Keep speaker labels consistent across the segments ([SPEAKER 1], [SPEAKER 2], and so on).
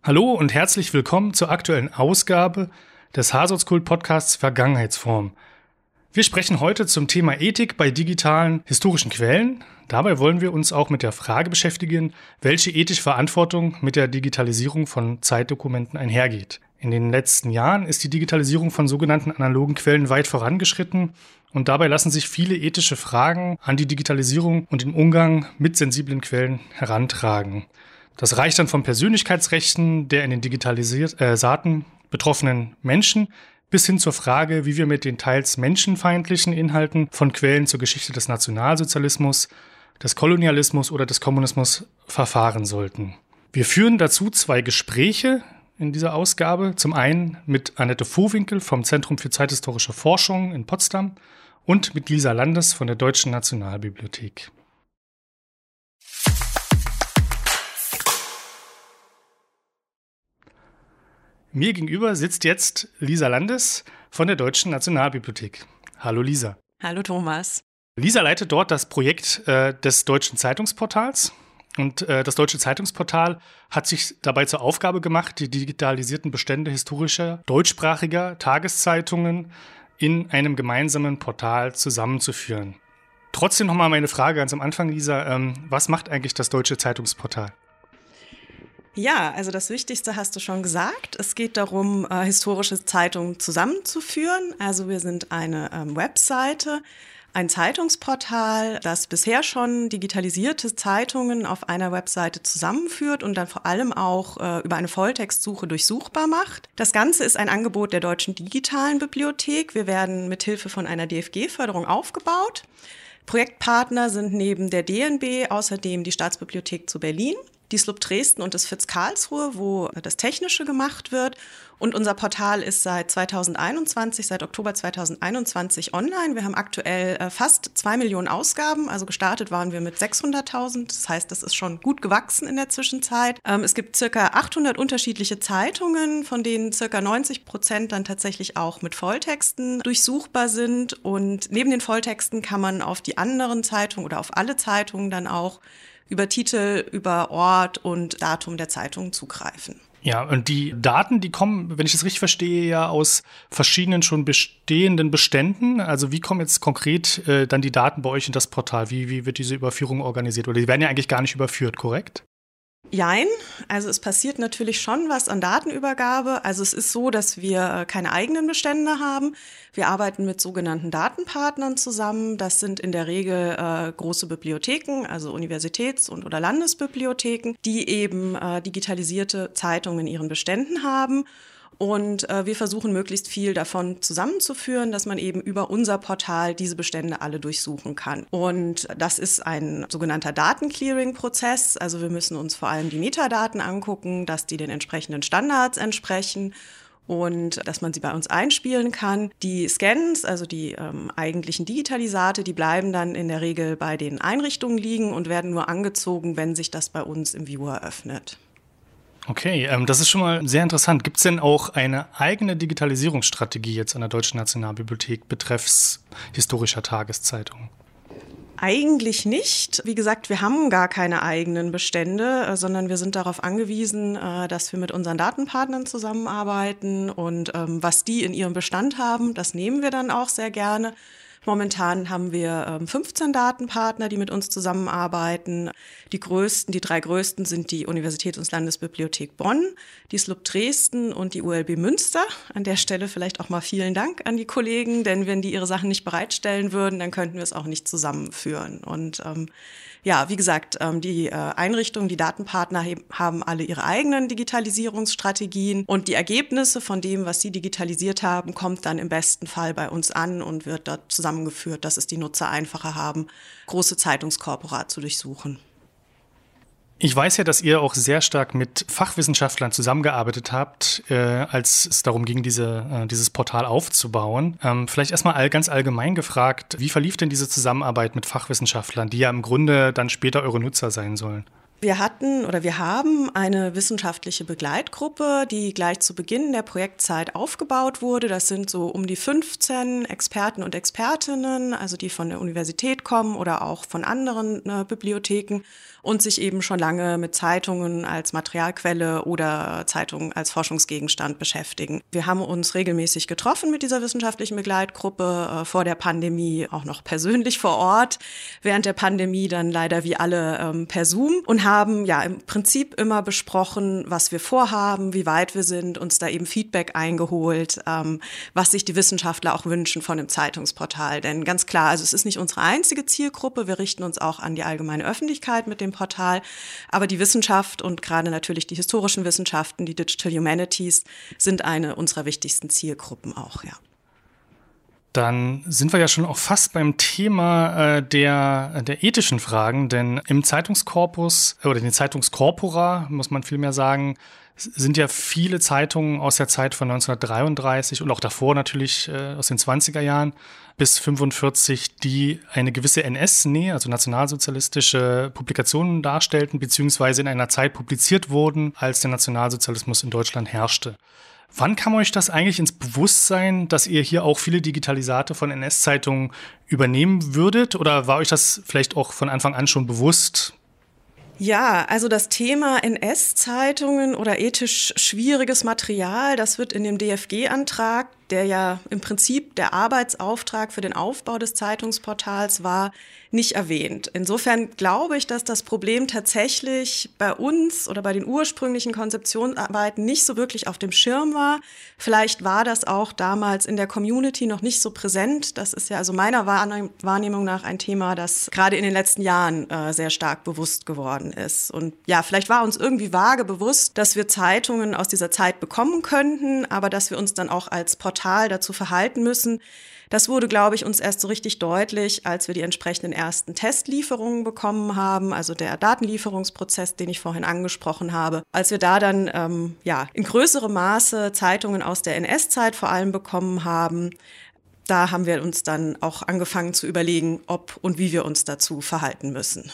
[SPEAKER 1] Hallo und herzlich willkommen zur aktuellen Ausgabe des Hasotskult-Podcasts Vergangenheitsform. Wir sprechen heute zum Thema Ethik bei digitalen historischen Quellen. Dabei wollen wir uns auch mit der Frage beschäftigen, welche ethische Verantwortung mit der Digitalisierung von Zeitdokumenten einhergeht. In den letzten Jahren ist die Digitalisierung von sogenannten analogen Quellen weit vorangeschritten und dabei lassen sich viele ethische Fragen an die Digitalisierung und den Umgang mit sensiblen Quellen herantragen. Das reicht dann von Persönlichkeitsrechten der in den Digitalisierten betroffenen Menschen bis hin zur Frage, wie wir mit den teils menschenfeindlichen Inhalten von Quellen zur Geschichte des Nationalsozialismus, des Kolonialismus oder des Kommunismus verfahren sollten. Wir führen dazu 2 Gespräche in dieser Ausgabe. Zum einen mit Annette Vohwinkel vom Zentrum für zeithistorische Forschung in Potsdam und mit Lisa Landes von der Deutschen Nationalbibliothek. Mir gegenüber sitzt jetzt Lisa Landes von der Deutschen Nationalbibliothek. Hallo Lisa.
[SPEAKER 2] Hallo Thomas.
[SPEAKER 1] Lisa leitet dort das Projekt des Deutschen Zeitungsportals. Und das Deutsche Zeitungsportal hat sich dabei zur Aufgabe gemacht, die digitalisierten Bestände historischer, deutschsprachiger Tageszeitungen in einem gemeinsamen Portal zusammenzuführen. Trotzdem nochmal meine Frage ganz am Anfang, Lisa. Was macht eigentlich das Deutsche Zeitungsportal?
[SPEAKER 2] Ja, also das Wichtigste hast du schon gesagt. Es geht darum, historische Zeitungen zusammenzuführen. Also wir sind eine Webseite, ein Zeitungsportal, das bisher schon digitalisierte Zeitungen auf einer Webseite zusammenführt und dann vor allem auch über eine Volltextsuche durchsuchbar macht. Das Ganze ist ein Angebot der Deutschen Digitalen Bibliothek. Wir werden mithilfe von einer DFG-Förderung aufgebaut. Projektpartner sind neben der DNB außerdem die Staatsbibliothek zu Berlin, die SLUB Dresden und das FIZ Karlsruhe, wo das Technische gemacht wird. Und unser Portal ist seit Oktober 2021 online. Wir haben aktuell fast 2 Millionen Ausgaben. Also gestartet waren wir mit 600.000. Das heißt, das ist schon gut gewachsen in der Zwischenzeit. Es gibt circa 800 unterschiedliche Zeitungen, von denen circa 90% dann tatsächlich auch mit Volltexten durchsuchbar sind. Und neben den Volltexten kann man auf die anderen Zeitungen oder auf alle Zeitungen dann auch über Titel, über Ort und Datum der Zeitung zugreifen.
[SPEAKER 1] Ja, und die Daten, die kommen, wenn ich das richtig verstehe, ja aus verschiedenen schon bestehenden Beständen. Also wie kommen jetzt konkret dann die Daten bei euch in das Portal? Wie wird diese Überführung organisiert? Oder die werden ja eigentlich gar nicht überführt, korrekt?
[SPEAKER 2] Jein, also es passiert natürlich schon was an Datenübergabe. Also es ist so, dass wir keine eigenen Bestände haben. Wir arbeiten mit sogenannten Datenpartnern zusammen. Das sind in der Regel große Bibliotheken, also Universitäts- oder Landesbibliotheken, die eben digitalisierte Zeitungen in ihren Beständen haben. Und wir versuchen möglichst viel davon zusammenzuführen, dass man eben über unser Portal diese Bestände alle durchsuchen kann. Und das ist ein sogenannter Datenclearing-Prozess. Also wir müssen uns vor allem die Metadaten angucken, dass die den entsprechenden Standards entsprechen und dass man sie bei uns einspielen kann. Die Scans, also die eigentlichen Digitalisate, die bleiben dann in der Regel bei den Einrichtungen liegen und werden nur angezogen, wenn sich das bei uns im Viewer öffnet.
[SPEAKER 1] Okay, das ist schon mal sehr interessant. Gibt es denn auch eine eigene Digitalisierungsstrategie jetzt an der Deutschen Nationalbibliothek betreffs historischer Tageszeitungen?
[SPEAKER 2] Eigentlich nicht. Wie gesagt, wir haben gar keine eigenen Bestände, sondern wir sind darauf angewiesen, dass wir mit unseren Datenpartnern zusammenarbeiten und was die in ihrem Bestand haben, das nehmen wir dann auch sehr gerne. Momentan haben wir 15 Datenpartner, die mit uns zusammenarbeiten. Die 3 größten sind die Universitäts- und Landesbibliothek Bonn, die SLUB Dresden und die ULB Münster. An der Stelle vielleicht auch mal vielen Dank an die Kollegen, denn wenn die ihre Sachen nicht bereitstellen würden, dann könnten wir es auch nicht zusammenführen. Und ja, wie gesagt, die Einrichtungen, die Datenpartner haben alle ihre eigenen Digitalisierungsstrategien und die Ergebnisse von dem, was sie digitalisiert haben, kommt dann im besten Fall bei uns an und wird dort zusammengeführt, dass es die Nutzer einfacher haben, große Zeitungskorpora zu durchsuchen.
[SPEAKER 1] Ich weiß ja, dass ihr auch sehr stark mit Fachwissenschaftlern zusammengearbeitet habt, als es darum ging, dieses Portal aufzubauen. Vielleicht erstmal ganz allgemein gefragt, wie verlief denn diese Zusammenarbeit mit Fachwissenschaftlern, die ja im Grunde dann später eure Nutzer sein sollen?
[SPEAKER 2] Wir haben eine wissenschaftliche Begleitgruppe, die gleich zu Beginn der Projektzeit aufgebaut wurde. Das sind so um die 15 Experten und Expertinnen, also die von der Universität kommen oder auch von anderen Bibliotheken und sich eben schon lange mit Zeitungen als Materialquelle oder Zeitungen als Forschungsgegenstand beschäftigen. Wir haben uns regelmäßig getroffen mit dieser wissenschaftlichen Begleitgruppe, vor der Pandemie auch noch persönlich vor Ort, während der Pandemie dann leider wie alle per Zoom und haben ja im Prinzip immer besprochen, was wir vorhaben, wie weit wir sind, uns da eben Feedback eingeholt, was sich die Wissenschaftler auch wünschen von dem Zeitungsportal. Denn ganz klar, also es ist nicht unsere einzige Zielgruppe, wir richten uns auch an die allgemeine Öffentlichkeit mit dem Portal, aber die Wissenschaft und gerade natürlich die historischen Wissenschaften, die Digital Humanities, sind eine unserer wichtigsten Zielgruppen auch, ja.
[SPEAKER 1] Dann sind wir ja schon auch fast beim Thema der ethischen Fragen, denn im Zeitungskorpus oder den Zeitungskorpora, muss man vielmehr sagen, sind ja viele Zeitungen aus der Zeit von 1933 und auch davor natürlich aus den 20er Jahren bis 45, die eine gewisse NS-Nähe, also nationalsozialistische Publikationen darstellten, beziehungsweise in einer Zeit publiziert wurden, als der Nationalsozialismus in Deutschland herrschte. Wann kam euch das eigentlich ins Bewusstsein, dass ihr hier auch viele Digitalisate von NS-Zeitungen übernehmen würdet? Oder war euch das vielleicht auch von Anfang an schon bewusst?
[SPEAKER 2] Ja, also das Thema NS-Zeitungen oder ethisch schwieriges Material, das wird in dem DFG-Antrag, der ja im Prinzip der Arbeitsauftrag für den Aufbau des Zeitungsportals war, nicht erwähnt. Insofern glaube ich, dass das Problem tatsächlich bei uns oder bei den ursprünglichen Konzeptionsarbeiten nicht so wirklich auf dem Schirm war. Vielleicht war das auch damals in der Community noch nicht so präsent. Das ist ja also meiner Wahrnehmung nach ein Thema, das gerade in den letzten Jahren sehr stark bewusst geworden ist. Und ja, vielleicht war uns irgendwie vage bewusst, dass wir Zeitungen aus dieser Zeit bekommen könnten, aber dass wir uns dann auch als Portal dazu verhalten müssen. Das wurde, glaube ich, uns erst so richtig deutlich, als wir die entsprechenden ersten Testlieferungen bekommen haben, also der Datenlieferungsprozess, den ich vorhin angesprochen habe. Als wir da dann in größerem Maße Zeitungen aus der NS-Zeit vor allem bekommen haben, da haben wir uns dann auch angefangen zu überlegen, ob und wie wir uns dazu verhalten müssen.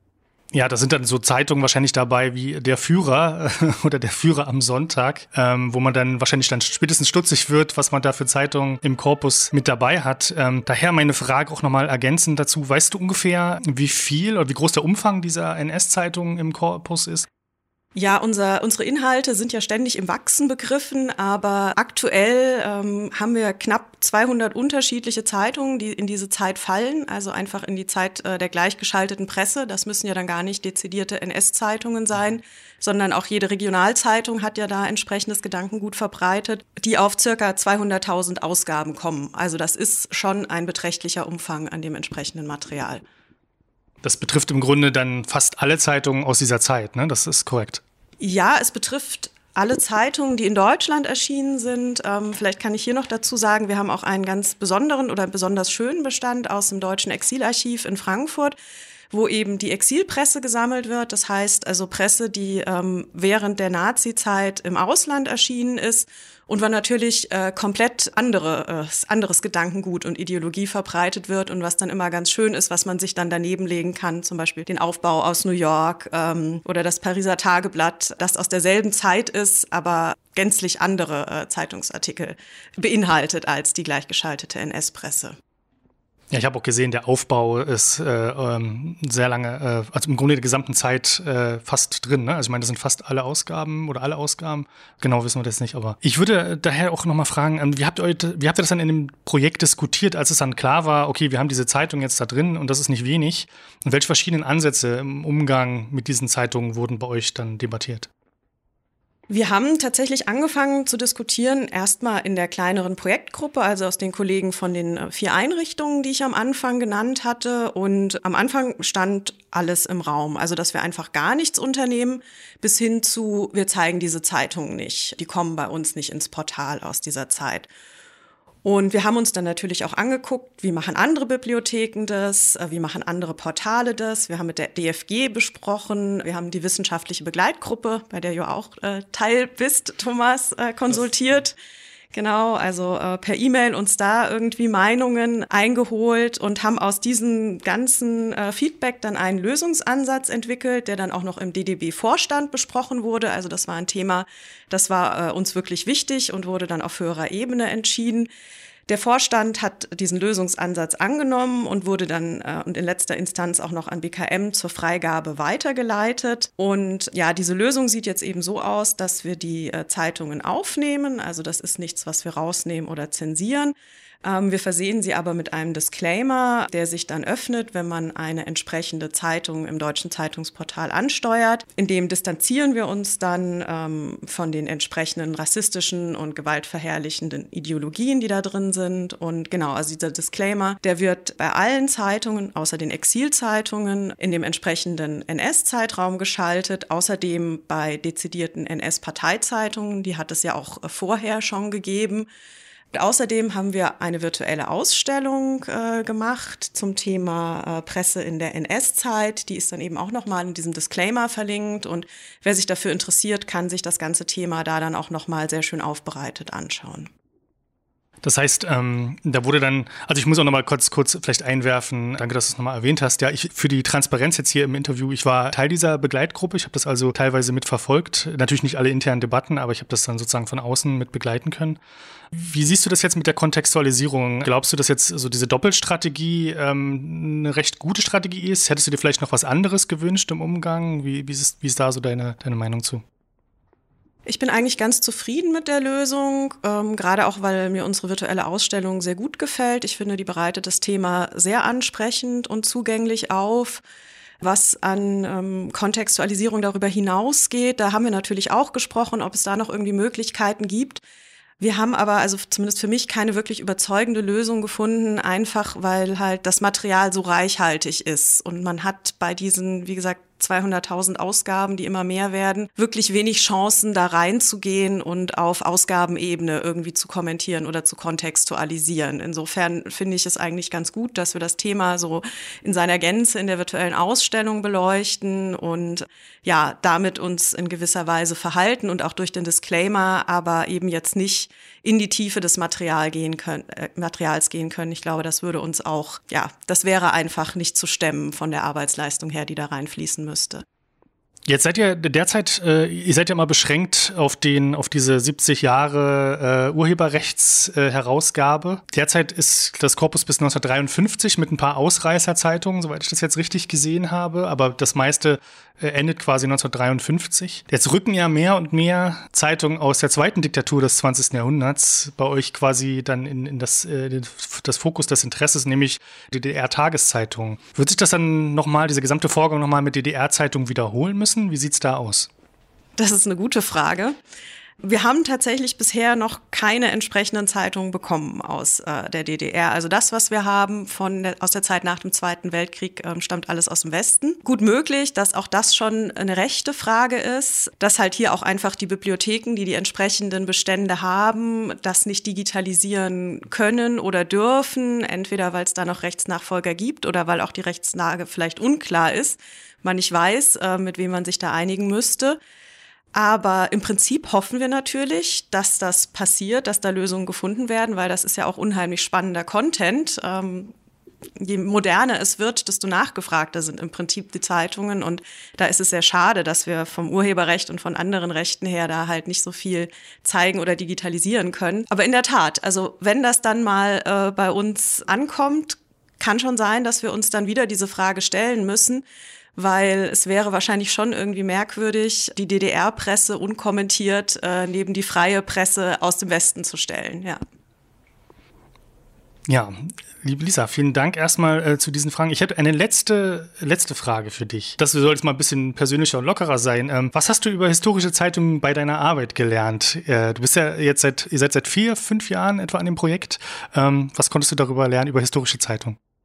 [SPEAKER 1] Ja, da sind dann so Zeitungen wahrscheinlich dabei wie der Führer oder der Führer am Sonntag, wo man dann wahrscheinlich dann spätestens stutzig wird, was man da für Zeitungen im Korpus mit dabei hat. Daher meine Frage auch nochmal ergänzend dazu. Weißt du ungefähr, wie viel oder wie groß der Umfang dieser NS-Zeitungen im Korpus ist?
[SPEAKER 2] Ja, unsere Inhalte sind ja ständig im Wachsen begriffen, aber aktuell haben wir knapp 200 unterschiedliche Zeitungen, die in diese Zeit fallen, also einfach in die Zeit der gleichgeschalteten Presse. Das müssen ja dann gar nicht dezidierte NS-Zeitungen sein, sondern auch jede Regionalzeitung hat ja da entsprechendes Gedankengut verbreitet, die auf circa 200.000 Ausgaben kommen. Also das ist schon ein beträchtlicher Umfang an dem entsprechenden Material.
[SPEAKER 1] Das betrifft im Grunde dann fast alle Zeitungen aus dieser Zeit, ne? Das ist korrekt.
[SPEAKER 2] Ja, es betrifft alle Zeitungen, die in Deutschland erschienen sind. Vielleicht kann ich hier noch dazu sagen, wir haben auch einen ganz besonderen oder besonders schönen Bestand aus dem Deutschen Exilarchiv in Frankfurt, wo eben die Exilpresse gesammelt wird. Das heißt also Presse, die während der Nazi-Zeit im Ausland erschienen ist und wo natürlich komplett anderes Gedankengut und Ideologie verbreitet wird und was dann immer ganz schön ist, was man sich dann daneben legen kann, zum Beispiel den Aufbau aus New York oder das Pariser Tageblatt, das aus derselben Zeit ist, aber gänzlich andere Zeitungsartikel beinhaltet als die gleichgeschaltete NS-Presse.
[SPEAKER 1] Ja, ich habe auch gesehen, der Aufbau ist sehr lange, also im Grunde der gesamten Zeit fast drin. Ne? Also ich meine, das sind fast alle Ausgaben oder alle Ausgaben. Genau wissen wir das nicht, aber ich würde daher auch nochmal fragen, wie habt ihr das dann in dem Projekt diskutiert, als es dann klar war, okay, wir haben diese Zeitung jetzt da drin und das ist nicht wenig. Und welche verschiedenen Ansätze im Umgang mit diesen Zeitungen wurden bei euch dann debattiert?
[SPEAKER 2] Wir haben tatsächlich angefangen zu diskutieren, erstmal in der kleineren Projektgruppe, also aus den Kollegen von den 4 Einrichtungen, die ich am Anfang genannt hatte. Und am Anfang stand alles im Raum, also dass wir einfach gar nichts unternehmen, bis hin zu, wir zeigen diese Zeitungen nicht. Die kommen bei uns nicht ins Portal aus dieser Zeit. Und wir haben uns dann natürlich auch angeguckt, wie machen andere Bibliotheken das, wie machen andere Portale das. Wir haben mit der DFG besprochen, wir haben die wissenschaftliche Begleitgruppe, bei der du auch Teil bist, Thomas, konsultiert. Genau, also per E-Mail uns da irgendwie Meinungen eingeholt und haben aus diesem ganzen Feedback dann einen Lösungsansatz entwickelt, der dann auch noch im DDB-Vorstand besprochen wurde. Also das war ein Thema, das war uns wirklich wichtig und wurde dann auf höherer Ebene entschieden. Der Vorstand hat diesen Lösungsansatz angenommen und wurde dann und in letzter Instanz auch noch an BKM zur Freigabe weitergeleitet. Und ja, diese Lösung sieht jetzt eben so aus, dass wir die Zeitungen aufnehmen. Also das ist nichts, was wir rausnehmen oder zensieren. Wir versehen sie aber mit einem Disclaimer, der sich dann öffnet, wenn man eine entsprechende Zeitung im deutschen Zeitungsportal ansteuert. In dem distanzieren wir uns dann von den entsprechenden rassistischen und gewaltverherrlichenden Ideologien, die da drin sind. Und genau, also dieser Disclaimer, der wird bei allen Zeitungen, außer den Exilzeitungen, in dem entsprechenden NS-Zeitraum geschaltet. Außerdem bei dezidierten NS-Parteizeitungen, die hat es ja auch vorher schon gegeben. Außerdem haben wir eine virtuelle Ausstellung gemacht zum Thema Presse in der NS-Zeit. Die ist dann eben auch nochmal in diesem Disclaimer verlinkt. Und wer sich dafür interessiert, kann sich das ganze Thema da dann auch nochmal sehr schön aufbereitet anschauen.
[SPEAKER 1] Das heißt, da wurde dann, also ich muss auch nochmal kurz vielleicht einwerfen, danke, dass du es nochmal erwähnt hast. Ja, für die Transparenz jetzt hier im Interview, ich war Teil dieser Begleitgruppe, ich habe das also teilweise mitverfolgt. Natürlich nicht alle internen Debatten, aber ich habe das dann sozusagen von außen mit begleiten können. Wie siehst du das jetzt mit der Kontextualisierung? Glaubst du, dass jetzt so diese Doppelstrategie eine recht gute Strategie ist? Hättest du dir vielleicht noch was anderes gewünscht im Umgang? Wie ist da so deine Meinung zu?
[SPEAKER 2] Ich bin eigentlich ganz zufrieden mit der Lösung, gerade auch, weil mir unsere virtuelle Ausstellung sehr gut gefällt. Ich finde, die bereitet das Thema sehr ansprechend und zugänglich auf. Was an Kontextualisierung darüber hinausgeht, da haben wir natürlich auch gesprochen, ob es da noch irgendwie Möglichkeiten gibt. Wir haben aber, also zumindest für mich, keine wirklich überzeugende Lösung gefunden, einfach weil halt das Material so reichhaltig ist. Und man hat bei diesen, wie gesagt, 200.000 Ausgaben, die immer mehr werden, wirklich wenig Chancen, da reinzugehen und auf Ausgabenebene irgendwie zu kommentieren oder zu kontextualisieren. Insofern finde ich es eigentlich ganz gut, dass wir das Thema so in seiner Gänze in der virtuellen Ausstellung beleuchten und ja, damit uns in gewisser Weise verhalten und auch durch den Disclaimer, aber eben jetzt nicht in die Tiefe des Materials gehen können. Ich glaube, das würde uns auch, ja, das wäre einfach nicht zu stemmen von der Arbeitsleistung her, die da reinfließen müsste.
[SPEAKER 1] Jetzt seid ihr derzeit, ihr seid ja mal beschränkt auf diese 70 Jahre Urheberrechtsherausgabe. Derzeit ist das Korpus bis 1953 mit ein paar Ausreißerzeitungen, soweit ich das jetzt richtig gesehen habe, aber das meiste endet quasi 1953. Jetzt rücken ja mehr und mehr Zeitungen aus der zweiten Diktatur des 20. Jahrhunderts bei euch quasi dann in das Fokus des Interesses, nämlich die DDR-Tageszeitungen. Wird sich das dann nochmal, dieser gesamte Vorgang nochmal mit DDR-Zeitungen wiederholen müssen? Wie sieht's da aus?
[SPEAKER 2] Das ist eine gute Frage. Wir haben tatsächlich bisher noch keine entsprechenden Zeitungen bekommen aus der DDR. Also das, was wir haben aus der Zeit nach dem Zweiten Weltkrieg, stammt alles aus dem Westen. Gut möglich, dass auch das schon eine rechte Frage ist, dass halt hier auch einfach die Bibliotheken, die entsprechenden Bestände haben, das nicht digitalisieren können oder dürfen, entweder weil es da noch Rechtsnachfolger gibt oder weil auch die Rechtslage vielleicht unklar ist, man nicht weiß, mit wem man sich da einigen müsste. Aber im Prinzip hoffen wir natürlich, dass das passiert, dass da Lösungen gefunden werden, weil das ist ja auch unheimlich spannender Content. Je moderner es wird, desto nachgefragter sind im Prinzip die Zeitungen. Und da ist es sehr schade, dass wir vom Urheberrecht und von anderen Rechten her da halt nicht so viel zeigen oder digitalisieren können. Aber in der Tat, also wenn das dann mal bei uns ankommt, kann schon sein, dass wir uns dann wieder diese Frage stellen müssen, weil es wäre wahrscheinlich schon irgendwie merkwürdig, die DDR-Presse unkommentiert neben die freie Presse aus dem Westen zu stellen, ja.
[SPEAKER 1] Ja, liebe Lisa, vielen Dank erstmal zu diesen Fragen. Ich hätte eine letzte Frage für dich. Das soll jetzt mal ein bisschen persönlicher und lockerer sein. Was hast du über historische Zeitungen bei deiner Arbeit gelernt? Du bist ja jetzt ihr seid seit 4-5 Jahren etwa an dem Projekt. Was konntest du darüber lernen, über historische Zeitungen?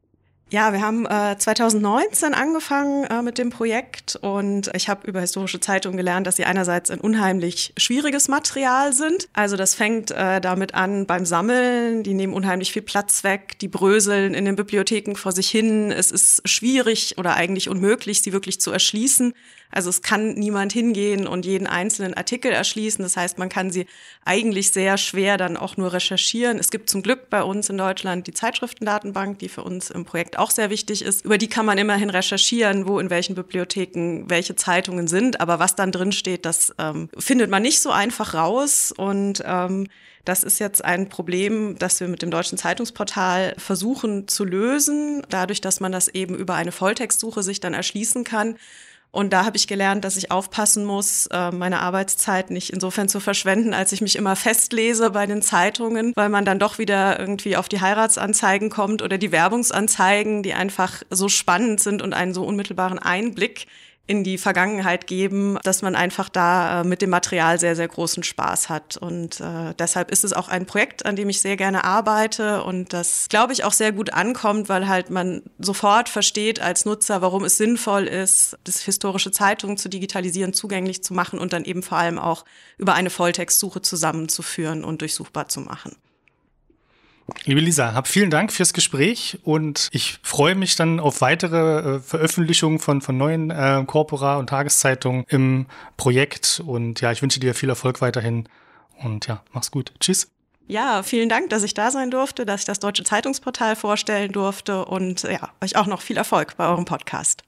[SPEAKER 2] Ja, wir haben 2019 angefangen mit dem Projekt und ich habe über historische Zeitungen gelernt, dass sie einerseits ein unheimlich schwieriges Material sind. Also das fängt damit an beim Sammeln, die nehmen unheimlich viel Platz weg, die bröseln in den Bibliotheken vor sich hin. Es ist schwierig oder eigentlich unmöglich, sie wirklich zu erschließen. Also es kann niemand hingehen und jeden einzelnen Artikel erschließen. Das heißt, man kann sie eigentlich sehr schwer dann auch nur recherchieren. Es gibt zum Glück bei uns in Deutschland die Zeitschriftendatenbank, die für uns im Projekt auch sehr wichtig ist. Über die kann man immerhin recherchieren, wo in welchen Bibliotheken welche Zeitungen sind. Aber was dann drin steht, das findet man nicht so einfach raus. Und das ist jetzt ein Problem, das wir mit dem Deutschen Zeitungsportal versuchen zu lösen, dadurch, dass man das eben über eine Volltextsuche sich dann erschließen kann. Und da habe ich gelernt, dass ich aufpassen muss, meine Arbeitszeit nicht insofern zu verschwenden, als ich mich immer festlese bei den Zeitungen, weil man dann doch wieder irgendwie auf die Heiratsanzeigen kommt oder die Werbungsanzeigen, die einfach so spannend sind und einen so unmittelbaren Einblick in die Vergangenheit geben, dass man einfach da mit dem Material sehr, sehr großen Spaß hat. Und deshalb ist es auch ein Projekt, an dem ich sehr gerne arbeite und das, glaube ich, auch sehr gut ankommt, weil halt man sofort versteht als Nutzer, warum es sinnvoll ist, das historische Zeitungen zu digitalisieren, zugänglich zu machen und dann eben vor allem auch über eine Volltextsuche zusammenzuführen und durchsuchbar zu machen.
[SPEAKER 1] Liebe Lisa, vielen Dank fürs Gespräch und ich freue mich dann auf weitere Veröffentlichungen von neuen Corpora und Tageszeitungen im Projekt und ja, ich wünsche dir viel Erfolg weiterhin und ja, mach's gut. Tschüss.
[SPEAKER 2] Ja, vielen Dank, dass ich da sein durfte, dass ich das Deutsche Zeitungsportal vorstellen durfte und ja, euch auch noch viel Erfolg bei eurem Podcast.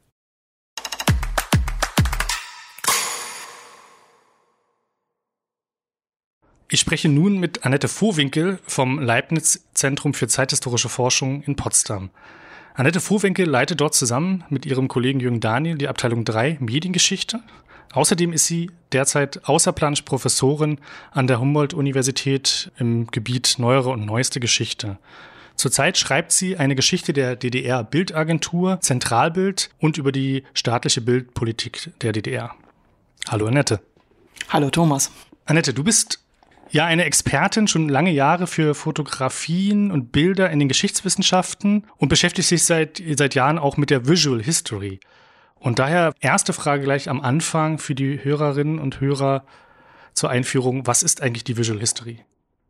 [SPEAKER 1] Ich spreche nun mit Annette Vohwinkel vom Leibniz-Zentrum für zeithistorische Forschung in Potsdam. Annette Vohwinkel leitet dort zusammen mit ihrem Kollegen Jürgen Daniel die Abteilung 3 Mediengeschichte. Außerdem ist sie derzeit außerplanische Professorin an der Humboldt-Universität im Gebiet Neuere und Neueste Geschichte. Zurzeit schreibt sie eine Geschichte der DDR-Bildagentur, Zentralbild und über die staatliche Bildpolitik der DDR. Hallo Annette.
[SPEAKER 3] Hallo Thomas.
[SPEAKER 1] Annette, du bist ja eine Expertin schon lange Jahre für Fotografien und Bilder in den Geschichtswissenschaften und beschäftigt sich seit Jahren auch mit der Visual History. Und daher erste Frage gleich am Anfang für die Hörerinnen und Hörer zur Einführung. Was ist eigentlich die Visual History?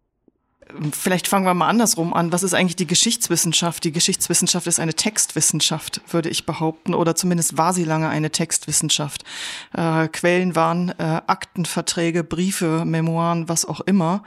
[SPEAKER 3] Vielleicht fangen wir mal andersrum an. Was ist eigentlich die Geschichtswissenschaft? Die Geschichtswissenschaft ist eine Textwissenschaft, würde ich behaupten, oder zumindest war sie lange eine Textwissenschaft. Quellen waren Aktenverträge, Briefe, Memoiren, was auch immer.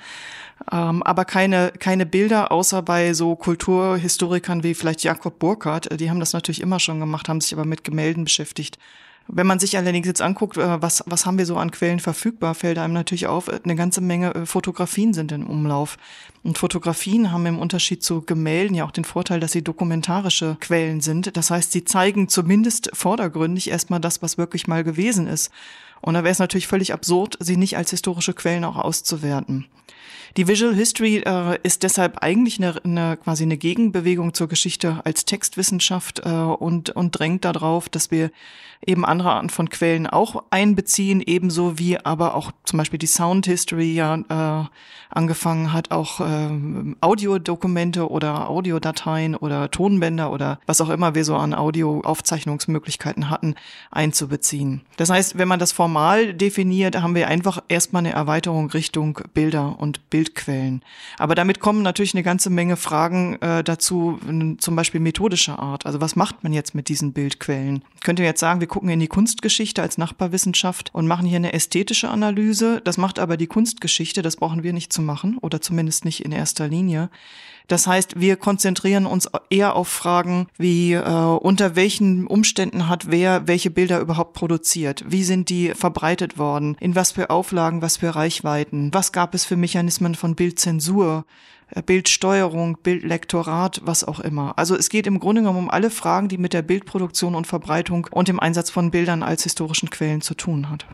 [SPEAKER 3] Aber keine Bilder, außer bei so Kulturhistorikern wie vielleicht Jakob Burckhardt. Die haben das natürlich immer schon gemacht, haben sich aber mit Gemälden beschäftigt. Wenn man sich allerdings jetzt anguckt, was haben wir so an Quellen verfügbar, fällt einem natürlich auf, eine ganze Menge Fotografien sind in Umlauf. Und Fotografien haben im Unterschied zu Gemälden ja auch den Vorteil, dass sie dokumentarische Quellen sind. Das heißt, sie zeigen zumindest vordergründig erstmal das, was wirklich mal gewesen ist. Und da wäre es natürlich völlig absurd, sie nicht als historische Quellen auch auszuwerten. Die Visual History ist deshalb eigentlich quasi eine Gegenbewegung zur Geschichte als Textwissenschaft und drängt darauf, dass wir eben andere Arten von Quellen auch einbeziehen, ebenso wie aber auch zum Beispiel die Sound History ja angefangen hat, auch Audiodokumente oder Audiodateien oder Tonbänder oder was auch immer wir so an Audioaufzeichnungsmöglichkeiten hatten, einzubeziehen. Das heißt, wenn man das formal definiert, haben wir einfach erstmal eine Erweiterung Richtung Bilder und Bildquellen. Aber damit kommen natürlich eine ganze Menge Fragen dazu, zum Beispiel methodischer Art. Also was macht man jetzt mit diesen Bildquellen? Ich könnte jetzt sagen, wir gucken in die Kunstgeschichte als Nachbarwissenschaft und machen hier eine ästhetische Analyse. Das macht aber die Kunstgeschichte, das brauchen wir nicht zu machen oder zumindest nicht in erster Linie. Das heißt, wir konzentrieren uns eher auf Fragen wie unter welchen Umständen hat wer welche Bilder überhaupt produziert? Wie sind die verbreitet worden? In was für Auflagen, was für Reichweiten? Was gab es für Mechanismen von Bildzensur? Bildsteuerung, Bildlektorat, was auch immer. Also es geht im Grunde genommen um alle Fragen, die mit der Bildproduktion und Verbreitung und dem Einsatz von Bildern als historischen Quellen zu tun hat.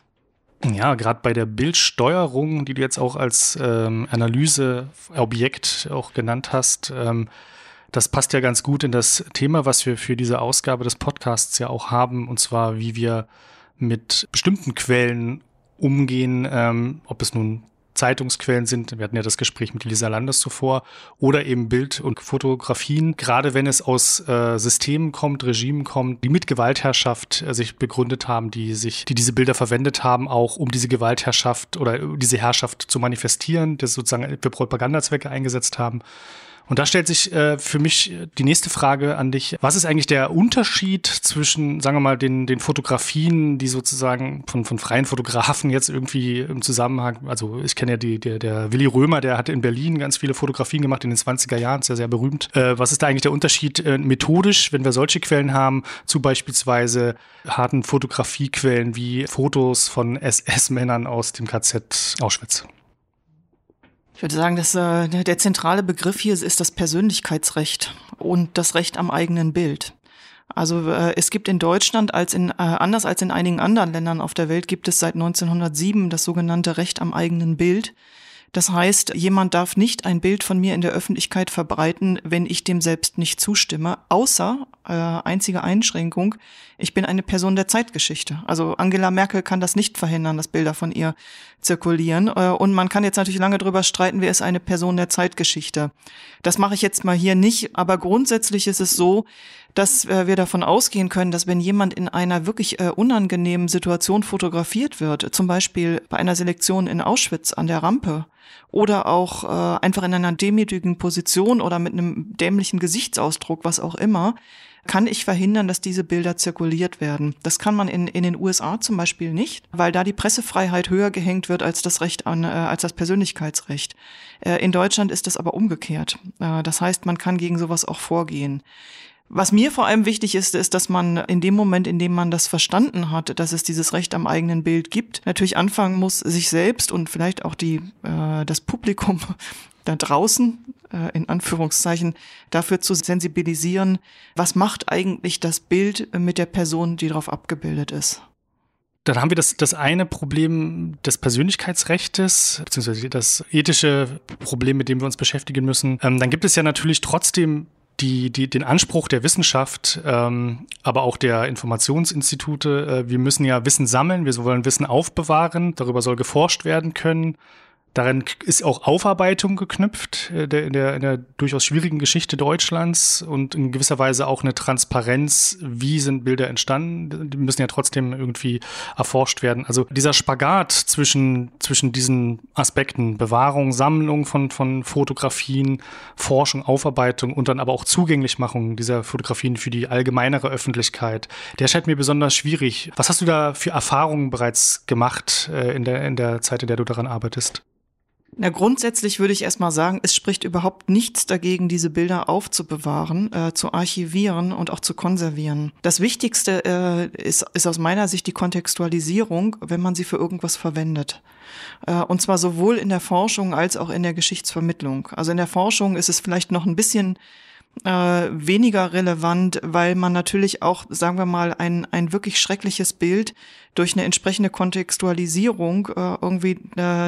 [SPEAKER 1] Ja, gerade bei der Bildsteuerung, die du jetzt auch als Analyseobjekt auch genannt hast, das passt ja ganz gut in das Thema, was wir für diese Ausgabe des Podcasts ja auch haben, und zwar, wie wir mit bestimmten Quellen umgehen, ob es nun Zeitungsquellen sind. Wir hatten ja das Gespräch mit Lisa Landers zuvor. Oder eben Bild- und Fotografien. Gerade wenn es aus Systemen kommt, Regimen kommt, die mit Gewaltherrschaft sich begründet haben, die diese Bilder verwendet haben, auch um diese Gewaltherrschaft oder diese Herrschaft zu manifestieren, das sozusagen für Propagandazwecke eingesetzt haben. Und da stellt sich für mich die nächste Frage an dich. Was ist eigentlich der Unterschied zwischen, sagen wir mal, den Fotografien, die sozusagen von freien Fotografen jetzt irgendwie im Zusammenhang, also ich kenne ja der Willi Römer, der hat in Berlin ganz viele Fotografien gemacht in den 20er Jahren, ist ja sehr berühmt. Was ist da eigentlich der Unterschied methodisch, wenn wir solche Quellen haben, zu beispielsweise harten Fotografiequellen wie Fotos von SS-Männern aus dem KZ Auschwitz?
[SPEAKER 3] Ich würde sagen, dass der zentrale Begriff hier ist das Persönlichkeitsrecht und das Recht am eigenen Bild. Also es gibt in Deutschland anders als in einigen anderen Ländern auf der Welt gibt es seit 1907 das sogenannte Recht am eigenen Bild. Das heißt, jemand darf nicht ein Bild von mir in der Öffentlichkeit verbreiten, wenn ich dem selbst nicht zustimme, außer, einzige Einschränkung, ich bin eine Person der Zeitgeschichte. Also Angela Merkel kann das nicht verhindern, dass Bilder von ihr zirkulieren. Und man kann jetzt natürlich lange drüber streiten, wer ist eine Person der Zeitgeschichte. Das mache ich jetzt mal hier nicht, aber grundsätzlich ist es so, dass wir davon ausgehen können, dass wenn jemand in einer wirklich unangenehmen Situation fotografiert wird, zum Beispiel bei einer Selektion in Auschwitz an der Rampe oder auch einfach in einer demütigen Position oder mit einem dämlichen Gesichtsausdruck, was auch immer, kann ich verhindern, dass diese Bilder zirkuliert werden. Das kann man in den USA zum Beispiel nicht, weil da die Pressefreiheit höher gehängt wird als das Persönlichkeitsrecht. In Deutschland ist das aber umgekehrt. Das heißt, man kann gegen sowas auch vorgehen. Was mir vor allem wichtig ist, dass man in dem Moment, in dem man das verstanden hat, dass es dieses Recht am eigenen Bild gibt, natürlich anfangen muss, sich selbst und vielleicht auch das Publikum da draußen, in Anführungszeichen, dafür zu sensibilisieren, was macht eigentlich das Bild mit der Person, die darauf abgebildet ist.
[SPEAKER 1] Dann haben wir das eine Problem des Persönlichkeitsrechtes, beziehungsweise das ethische Problem, mit dem wir uns beschäftigen müssen. Dann gibt es ja natürlich trotzdem den Anspruch der Wissenschaft, aber auch der Informationsinstitute. Wir müssen ja Wissen sammeln, wir wollen Wissen aufbewahren, darüber soll geforscht werden können. Daran ist auch Aufarbeitung geknüpft, in der durchaus schwierigen Geschichte Deutschlands und in gewisser Weise auch eine Transparenz, wie sind Bilder entstanden, die müssen ja trotzdem irgendwie erforscht werden. Also dieser Spagat zwischen diesen Aspekten, Bewahrung, Sammlung von Fotografien, Forschung, Aufarbeitung und dann aber auch Zugänglichmachung dieser Fotografien für die allgemeinere Öffentlichkeit, der scheint mir besonders schwierig. Was hast du da für Erfahrungen bereits gemacht in der Zeit, in der du daran arbeitest?
[SPEAKER 3] Na, grundsätzlich würde ich erstmal sagen, es spricht überhaupt nichts dagegen, diese Bilder aufzubewahren, zu archivieren und auch zu konservieren. Das Wichtigste ist aus meiner Sicht die Kontextualisierung, wenn man sie für irgendwas verwendet. Und zwar sowohl in der Forschung als auch in der Geschichtsvermittlung. Also in der Forschung ist es vielleicht noch ein bisschen weniger relevant, weil man natürlich auch, sagen wir mal, ein wirklich schreckliches Bild durch eine entsprechende Kontextualisierung irgendwie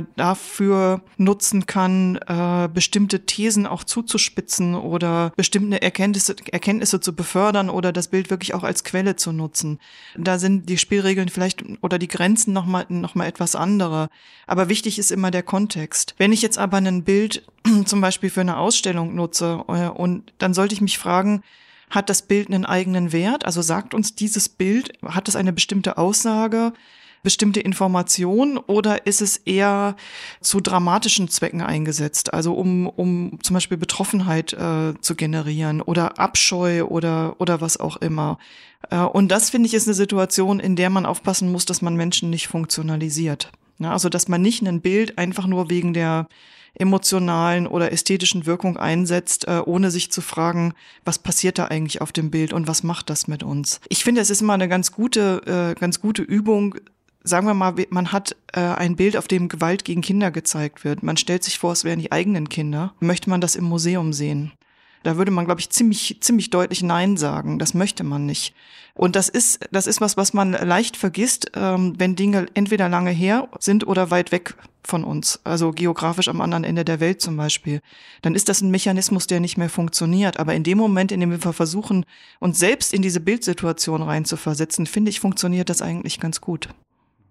[SPEAKER 3] dafür nutzen kann, bestimmte Thesen auch zuzuspitzen oder bestimmte Erkenntnisse zu befördern oder das Bild wirklich auch als Quelle zu nutzen. Da sind die Spielregeln vielleicht oder die Grenzen noch mal etwas andere. Aber wichtig ist immer der Kontext. Wenn ich jetzt aber ein Bild zum Beispiel für eine Ausstellung nutze und dann sollte ich mich fragen, hat das Bild einen eigenen Wert? Also sagt uns dieses Bild, hat es eine bestimmte Aussage, bestimmte Information oder ist es eher zu dramatischen Zwecken eingesetzt? Also um zum Beispiel Betroffenheit zu generieren oder Abscheu oder was auch immer. Und das, finde ich, ist eine Situation, in der man aufpassen muss, dass man Menschen nicht funktionalisiert. Ja, also dass man nicht ein Bild einfach nur wegen der emotionalen oder ästhetischen Wirkung einsetzt, ohne sich zu fragen, was passiert da eigentlich auf dem Bild und was macht das mit uns? Ich finde, es ist immer eine ganz gute Übung. Sagen wir mal, man hat ein Bild, auf dem Gewalt gegen Kinder gezeigt wird. Man stellt sich vor, es wären die eigenen Kinder. Möchte man das im Museum sehen? Da würde man, glaube ich, ziemlich deutlich Nein sagen. Das möchte man nicht. Und das ist was man leicht vergisst, wenn Dinge entweder lange her sind oder weit weg von uns, also geografisch am anderen Ende der Welt zum Beispiel. Dann ist das ein Mechanismus, der nicht mehr funktioniert. Aber in dem Moment, in dem wir versuchen, uns selbst in diese Bildsituation reinzuversetzen, finde ich, funktioniert das eigentlich ganz gut.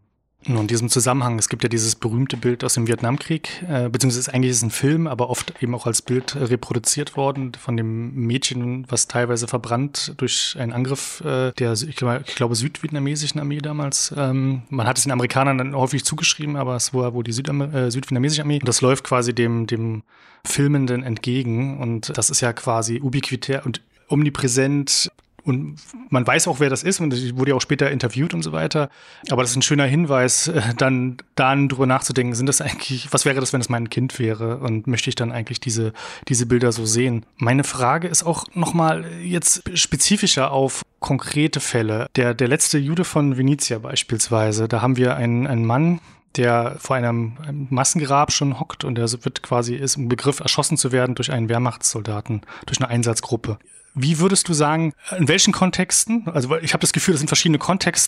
[SPEAKER 1] Nun, in diesem Zusammenhang, es gibt ja dieses berühmte Bild aus dem Vietnamkrieg, beziehungsweise eigentlich ist es ein Film, aber oft eben auch als Bild reproduziert worden von dem Mädchen, was teilweise verbrannt durch einen Angriff der, ich glaube, südvietnamesischen Armee damals. Man hat es den Amerikanern dann häufig zugeschrieben, aber es war wohl die südvietnamesische Armee. Und das läuft quasi dem Filmenden entgegen und das ist ja quasi ubiquitär und omnipräsent. Und man weiß auch, wer das ist und die wurde ja auch später interviewt und so weiter. Aber das ist ein schöner Hinweis, dann drüber nachzudenken, was wäre das, wenn es mein Kind wäre? Und möchte ich dann eigentlich diese Bilder so sehen? Meine Frage ist auch nochmal jetzt spezifischer auf konkrete Fälle. Der letzte Jude von Venezia beispielsweise, da haben wir einen Mann, der vor einem Massengrab schon hockt und der ist im Begriff, erschossen zu werden durch einen Wehrmachtssoldaten, durch eine Einsatzgruppe. Wie würdest du sagen, in welchen Kontexten, also ich habe das Gefühl, das sind verschiedene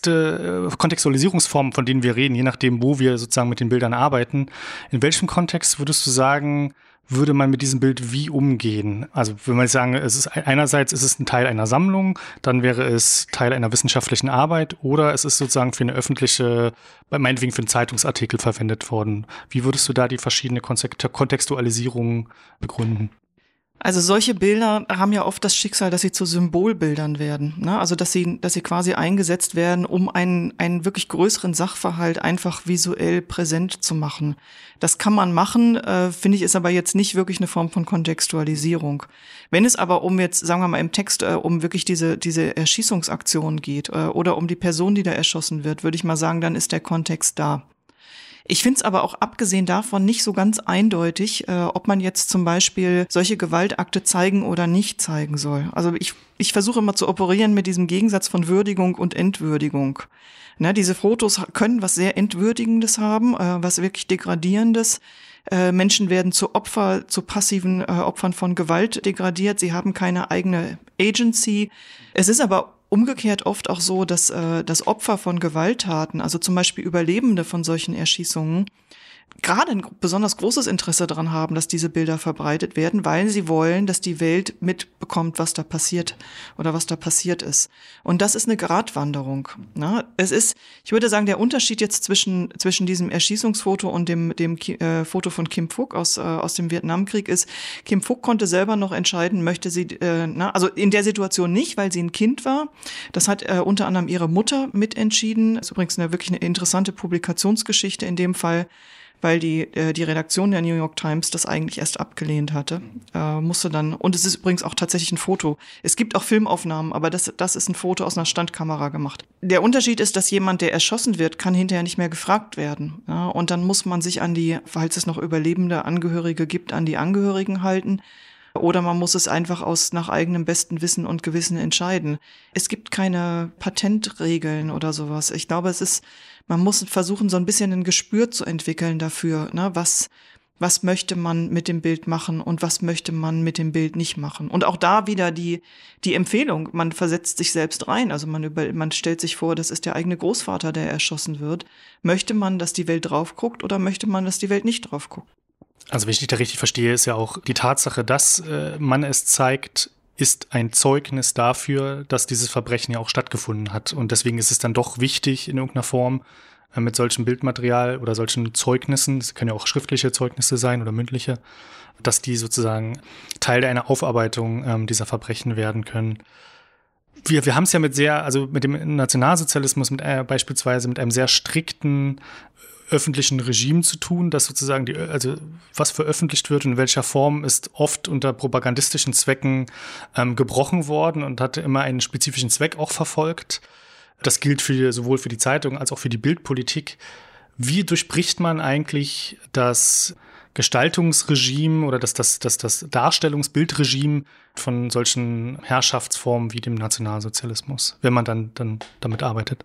[SPEAKER 1] Kontextualisierungsformen, von denen wir reden, je nachdem, wo wir sozusagen mit den Bildern arbeiten. In welchem Kontext würdest du sagen, würde man mit diesem Bild wie umgehen? Also wenn man sagen, einerseits ist es ein Teil einer Sammlung, dann wäre es Teil einer wissenschaftlichen Arbeit oder es ist sozusagen für eine öffentliche, meinetwegen für einen Zeitungsartikel verwendet worden. Wie würdest du da die verschiedene Kontextualisierung begründen?
[SPEAKER 3] Also solche Bilder haben ja oft das Schicksal, dass sie zu Symbolbildern werden, ne? Also dass sie quasi eingesetzt werden, um einen wirklich größeren Sachverhalt einfach visuell präsent zu machen. Das kann man machen, finde ich, ist aber jetzt nicht wirklich eine Form von Kontextualisierung. Wenn es aber um jetzt, sagen wir mal im Text, um wirklich diese Erschießungsaktion geht oder um die Person, die da erschossen wird, würde ich mal sagen, dann ist der Kontext da. Ich finde es aber auch abgesehen davon nicht so ganz eindeutig, ob man jetzt zum Beispiel solche Gewaltakte zeigen oder nicht zeigen soll. Also ich versuche immer zu operieren mit diesem Gegensatz von Würdigung und Entwürdigung. Ne, diese Fotos können was sehr Entwürdigendes haben, was wirklich Degradierendes. Menschen werden zu passiven Opfern von Gewalt degradiert. Sie haben keine eigene Agency. Es ist aber umgekehrt oft auch so, dass Opfer von Gewalttaten, also zum Beispiel Überlebende von solchen Erschießungen, gerade ein besonders großes Interesse daran haben, dass diese Bilder verbreitet werden, weil sie wollen, dass die Welt mitbekommt, was da passiert oder was da passiert ist. Und das ist eine Gratwanderung. Ne? Ich würde sagen, der Unterschied jetzt zwischen diesem Erschießungsfoto und dem Foto von Kim Phuc aus dem Vietnamkrieg ist, Kim Phuc konnte selber noch entscheiden, möchte sie, also in der Situation nicht, weil sie ein Kind war. Das hat unter anderem ihre Mutter mitentschieden. Das ist übrigens wirklich eine interessante Publikationsgeschichte in dem Fall, weil die Redaktion der New York Times das eigentlich erst abgelehnt hatte, musste dann, und es ist übrigens auch tatsächlich ein Foto. Es gibt auch Filmaufnahmen, aber das ist ein Foto aus einer Standkamera gemacht. Der Unterschied ist, dass jemand, der erschossen wird, kann hinterher nicht mehr gefragt werden. Ja, und dann muss man sich falls es noch überlebende Angehörige gibt, an die Angehörigen halten. Oder man muss es einfach nach eigenem besten Wissen und Gewissen entscheiden. Es gibt keine Patentregeln oder sowas. Ich glaube, man muss versuchen, so ein bisschen ein Gespür zu entwickeln dafür, ne? Was möchte man mit dem Bild machen und was möchte man mit dem Bild nicht machen. Und auch da wieder die Empfehlung, man versetzt sich selbst rein. Also man stellt sich vor, das ist der eigene Großvater, der erschossen wird. Möchte man, dass die Welt drauf guckt oder möchte man, dass die Welt nicht drauf guckt?
[SPEAKER 1] Also wenn ich dich da richtig verstehe, ist ja auch die Tatsache, dass man es zeigt, ist ein Zeugnis dafür, dass dieses Verbrechen ja auch stattgefunden hat. Und deswegen ist es dann doch wichtig, in irgendeiner Form mit solchem Bildmaterial oder solchen Zeugnissen, es können ja auch schriftliche Zeugnisse sein oder mündliche, dass die sozusagen Teil einer Aufarbeitung dieser Verbrechen werden können. Wir haben es ja mit dem Nationalsozialismus beispielsweise mit einem sehr strikten öffentlichen Regime zu tun, das sozusagen was veröffentlicht wird und in welcher Form ist oft unter propagandistischen Zwecken gebrochen worden und hat immer einen spezifischen Zweck auch verfolgt. Das gilt sowohl für die Zeitung als auch für die Bildpolitik. Wie durchbricht man eigentlich das Gestaltungsregime oder das Darstellungsbildregime von solchen Herrschaftsformen wie dem Nationalsozialismus, wenn man dann damit arbeitet?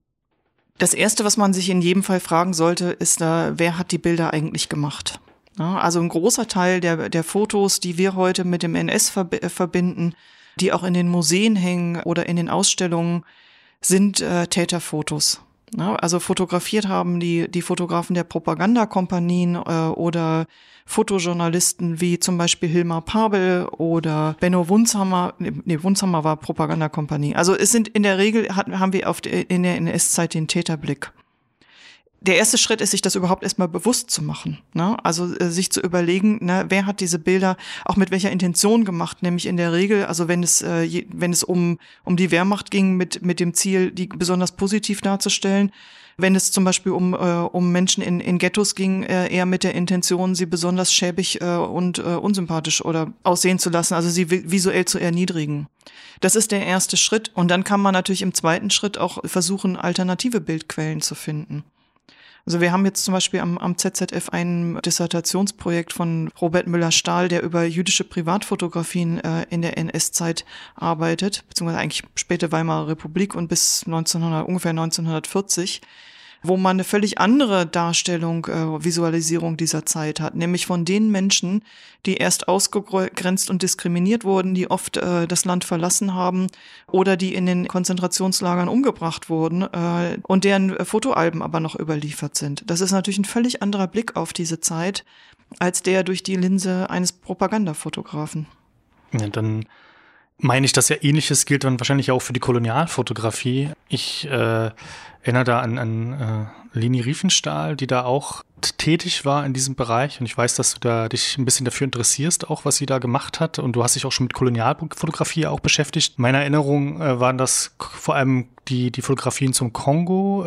[SPEAKER 3] Das Erste, was man sich in jedem Fall fragen sollte, ist, wer hat die Bilder eigentlich gemacht? Ja, also ein großer Teil der Fotos, die wir heute mit dem NS verbinden, die auch in den Museen hängen oder in den Ausstellungen, sind Täterfotos. Ja, also fotografiert haben die Fotografen der Propagandakompanien oder Fotojournalisten wie zum Beispiel Hilmar Pabel oder Benno Wunzhammer. Wunzhammer war Propagandakompanie. Also es sind in der Regel haben wir in der NS-Zeit den Täterblick. Der erste Schritt ist, sich das überhaupt erstmal bewusst zu machen, ne? Also sich zu überlegen, ne, wer hat diese Bilder auch mit welcher Intention gemacht, nämlich in der Regel, also wenn es um die Wehrmacht ging mit dem Ziel, die besonders positiv darzustellen, wenn es zum Beispiel um Menschen in Ghettos ging, eher mit der Intention, sie besonders schäbig und unsympathisch oder aussehen zu lassen, also sie visuell zu erniedrigen. Das ist der erste Schritt. Und dann kann man natürlich im zweiten Schritt auch versuchen, alternative Bildquellen zu finden. Also wir haben jetzt zum Beispiel am ZZF ein Dissertationsprojekt von Robert Müller-Stahl, der über jüdische Privatfotografien in der NS-Zeit arbeitet, beziehungsweise eigentlich späte Weimarer Republik und bis ungefähr 1940, wo man eine völlig andere Darstellung, Visualisierung dieser Zeit hat, nämlich von den Menschen, die erst ausgegrenzt und diskriminiert wurden, die oft das Land verlassen haben oder die in den Konzentrationslagern umgebracht wurden und deren Fotoalben aber noch überliefert sind. Das ist natürlich ein völlig anderer Blick auf diese Zeit als der durch die Linse eines Propagandafotografen.
[SPEAKER 1] Ja, dann meine ich, dass ja Ähnliches gilt dann wahrscheinlich auch für die Kolonialfotografie. Ich erinnere da an Leni Riefenstahl, die da auch tätig war in diesem Bereich. Und ich weiß, dass du da dich ein bisschen dafür interessierst, auch was sie da gemacht hat. Und du hast dich auch schon mit Kolonialfotografie auch beschäftigt. Meiner Erinnerung waren das vor allem die Fotografien zum Kongo,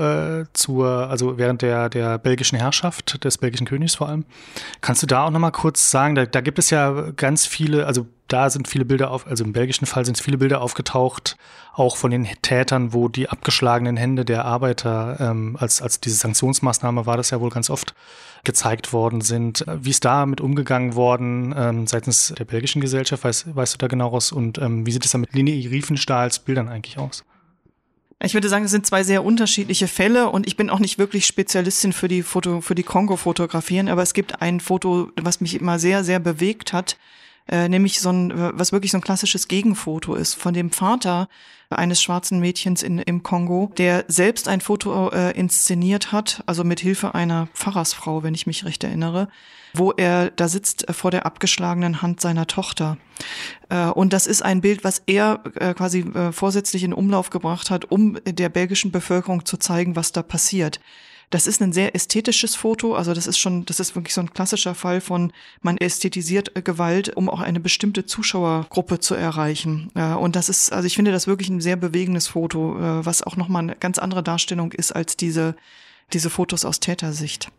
[SPEAKER 1] also während der belgischen Herrschaft, des belgischen Königs vor allem. Kannst du da auch nochmal kurz sagen, da gibt es ja ganz viele, also da sind viele Bilder also im belgischen Fall sind viele Bilder aufgetaucht, auch von den Tätern, wo die abgeschlagenen Hände der Arbeiter, als diese Sanktionsmaßnahme war das ja wohl ganz oft, gezeigt worden sind. Wie ist damit umgegangen worden seitens der belgischen Gesellschaft, weißt du da genau raus? Und wie sieht es da mit Leni Riefenstahls Bildern eigentlich aus?
[SPEAKER 3] Ich würde sagen, es sind zwei sehr unterschiedliche Fälle und ich bin auch nicht wirklich Spezialistin für die Kongo-Fotografien, aber es gibt ein Foto, was mich immer sehr, sehr bewegt hat, nämlich was wirklich so ein klassisches Gegenfoto ist von dem Vater eines schwarzen Mädchens im Kongo, der selbst ein Foto inszeniert hat, also mit Hilfe einer Pfarrersfrau, wenn ich mich recht erinnere, wo er da sitzt vor der abgeschlagenen Hand seiner Tochter. Und das ist ein Bild, was er quasi vorsätzlich in Umlauf gebracht hat, um der belgischen Bevölkerung zu zeigen, was da passiert. Das ist ein sehr ästhetisches Foto, also das ist wirklich so ein klassischer Fall von, man ästhetisiert Gewalt, um auch eine bestimmte Zuschauergruppe zu erreichen. Und das ist, also ich finde das wirklich ein sehr bewegendes Foto, was auch nochmal eine ganz andere Darstellung ist als diese Fotos aus Tätersicht.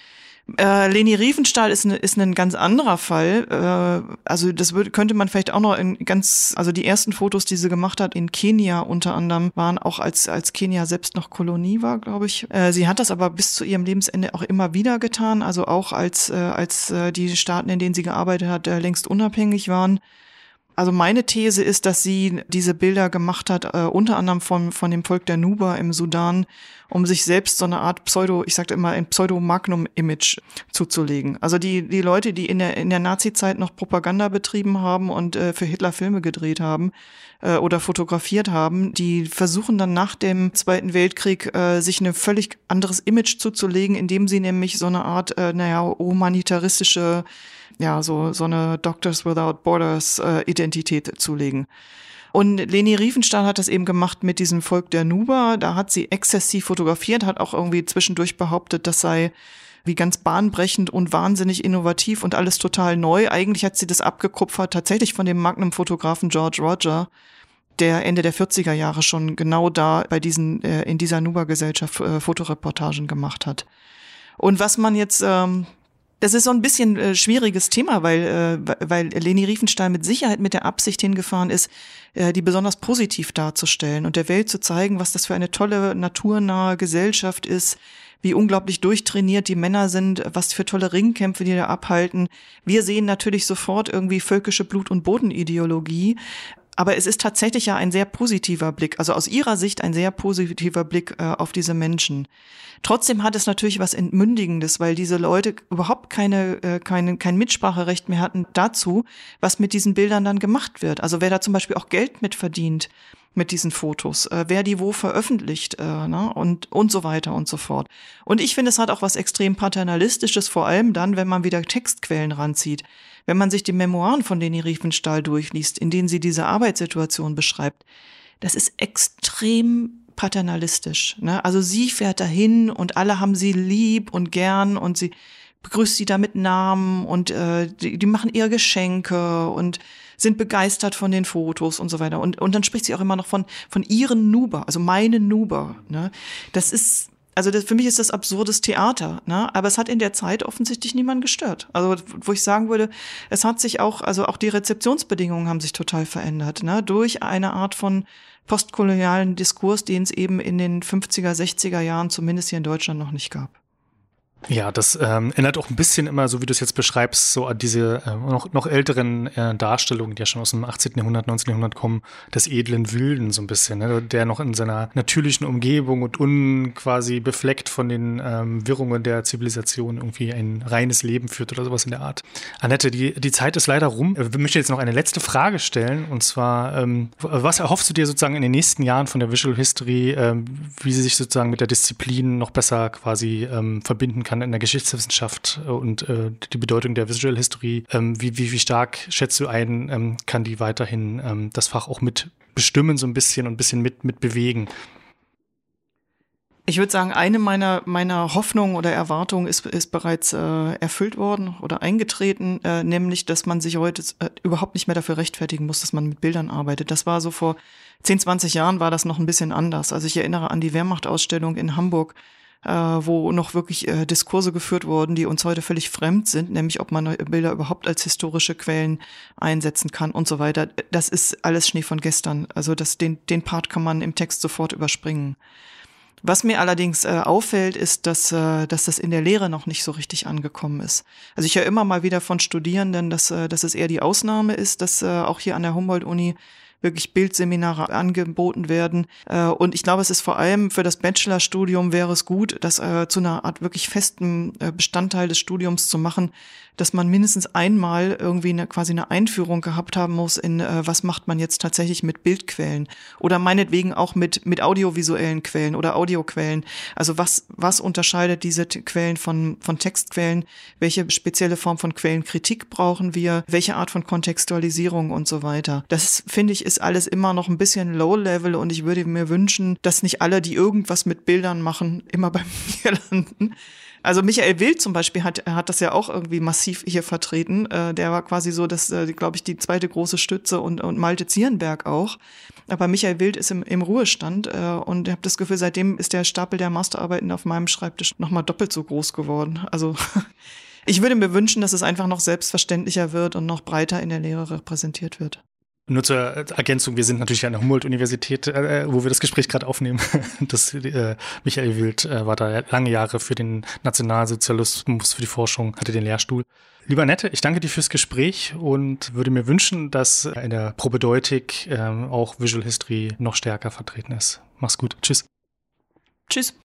[SPEAKER 3] Leni Riefenstahl ist ein ganz anderer Fall. Also das könnte man vielleicht auch noch also die ersten Fotos, die sie gemacht hat in Kenia unter anderem, waren auch als Kenia selbst noch Kolonie war, glaube ich. Sie hat das aber bis zu ihrem Lebensende auch immer wieder getan, also auch als die Staaten, in denen sie gearbeitet hat, längst unabhängig waren. Also meine These ist, dass sie diese Bilder gemacht hat, unter anderem von dem Volk der Nuba im Sudan, um sich selbst so eine Art ein Pseudo-Magnum-Image zuzulegen. Also die Leute, die in der Nazi-Zeit noch Propaganda betrieben haben und für Hitler Filme gedreht haben oder fotografiert haben, die versuchen dann nach dem Zweiten Weltkrieg sich ein völlig anderes Image zuzulegen, indem sie nämlich so eine Art, humanitaristische, so eine Doctors Without Borders Identität zulegen. Und Leni Riefenstahl hat das eben gemacht mit diesem Volk der Nuba. Da hat sie exzessiv fotografiert, hat auch irgendwie zwischendurch behauptet, das sei wie ganz bahnbrechend und wahnsinnig innovativ und alles total neu. Eigentlich hat sie das abgekupfert tatsächlich von dem Magnum-Fotografen George Roger, der Ende der 40er Jahre schon genau da in dieser Nuba-Gesellschaft Fotoreportagen gemacht hat. Und was man jetzt das ist so ein bisschen schwieriges Thema, weil Leni Riefenstahl mit Sicherheit mit der Absicht hingefahren ist, die besonders positiv darzustellen und der Welt zu zeigen, was das für eine tolle, naturnahe Gesellschaft ist, wie unglaublich durchtrainiert die Männer sind, was für tolle Ringkämpfe die da abhalten. Wir sehen natürlich sofort irgendwie völkische Blut- und Bodenideologie. Aber es ist tatsächlich ja ein sehr positiver Blick, also aus ihrer Sicht ein sehr positiver Blick auf diese Menschen. Trotzdem hat es natürlich was Entmündigendes, weil diese Leute überhaupt kein Mitspracherecht mehr hatten dazu, was mit diesen Bildern dann gemacht wird. Also wer da zum Beispiel auch Geld mit verdient mit diesen Fotos, wer die wo veröffentlicht und so weiter und so fort. Und ich finde, es hat auch was extrem Paternalistisches, vor allem dann, wenn man wieder Textquellen ranzieht. Wenn man sich die Memoiren von Leni Riefenstahl durchliest, in denen sie diese Arbeitssituation beschreibt, das ist extrem paternalistisch. Ne? Also sie fährt dahin und alle haben sie lieb und gern und sie begrüßt sie da mit Namen und die machen ihr Geschenke und sind begeistert von den Fotos und so weiter. Und dann spricht sie auch immer noch von ihren Nuber, also meine Nuber. Ne? Für mich ist das absurdes Theater, ne? Aber es hat in der Zeit offensichtlich niemand gestört. Also wo ich sagen würde, es hat sich auch die Rezeptionsbedingungen haben sich total verändert, ne? Durch eine Art von postkolonialen Diskurs, den es eben in den 50er, 60er Jahren zumindest hier in Deutschland noch nicht gab.
[SPEAKER 1] Ja, das erinnert auch ein bisschen immer, so wie du es jetzt beschreibst, so an diese noch älteren Darstellungen, die ja schon aus dem 18. Jahrhundert, 19. Jahrhundert kommen, des edlen Wilden so ein bisschen, ne? Der noch in seiner natürlichen Umgebung und quasi befleckt von den Wirrungen der Zivilisation irgendwie ein reines Leben führt oder sowas in der Art. Annette, die Zeit ist leider rum. Ich möchte jetzt noch eine letzte Frage stellen, und zwar, was erhoffst du dir sozusagen in den nächsten Jahren von der Visual History, wie sie sich sozusagen mit der Disziplin noch besser quasi verbinden kann in der Geschichtswissenschaft und die Bedeutung der Visual History, wie stark schätzt du ein, kann die weiterhin das Fach auch mit bestimmen so ein bisschen und ein bisschen mit bewegen?
[SPEAKER 3] Ich würde sagen, eine meiner Hoffnungen oder Erwartungen ist bereits erfüllt worden oder eingetreten, nämlich, dass man sich heute überhaupt nicht mehr dafür rechtfertigen muss, dass man mit Bildern arbeitet. Das war so vor 10, 20 Jahren war das noch ein bisschen anders. Also ich erinnere an die Wehrmachtausstellung in Hamburg, wo noch wirklich Diskurse geführt wurden, die uns heute völlig fremd sind, nämlich ob man Bilder überhaupt als historische Quellen einsetzen kann und so weiter. Das ist alles Schnee von gestern. Also den Part kann man im Text sofort überspringen. Was mir allerdings auffällt, ist, dass das in der Lehre noch nicht so richtig angekommen ist. Also ich höre immer mal wieder von Studierenden, dass es eher die Ausnahme ist, dass auch hier an der Humboldt-Uni wirklich Bildseminare angeboten werden. Und ich glaube, es ist vor allem für das Bachelorstudium wäre es gut, das zu einer Art wirklich festen Bestandteil des Studiums zu machen, dass man mindestens einmal irgendwie quasi eine Einführung gehabt haben muss in was macht man jetzt tatsächlich mit Bildquellen oder meinetwegen auch mit audiovisuellen Quellen oder Audioquellen. Also was unterscheidet diese Quellen von Textquellen? Welche spezielle Form von Quellenkritik brauchen wir? Welche Art von Kontextualisierung und so weiter? Das, finde ich, ist alles immer noch ein bisschen Low-Level und ich würde mir wünschen, dass nicht alle, die irgendwas mit Bildern machen, immer bei mir landen. Also Michael Wild zum Beispiel hat das ja auch irgendwie massiv hier vertreten. Der war quasi so, glaube ich, die zweite große Stütze und Malte Zierenberg auch. Aber Michael Wild ist im Ruhestand und ich habe das Gefühl, seitdem ist der Stapel der Masterarbeiten auf meinem Schreibtisch nochmal doppelt so groß geworden. Also ich würde mir wünschen, dass es einfach noch selbstverständlicher wird und noch breiter in der Lehre repräsentiert wird.
[SPEAKER 1] Nur zur Ergänzung, wir sind natürlich an der Humboldt-Universität, wo wir das Gespräch gerade aufnehmen. Michael Wild war da lange Jahre für den Nationalsozialismus, für die Forschung, hatte den Lehrstuhl. Lieber Annette, ich danke dir fürs Gespräch und würde mir wünschen, dass in der Propedeutik auch Visual History noch stärker vertreten ist. Mach's gut. Tschüss.
[SPEAKER 3] Tschüss.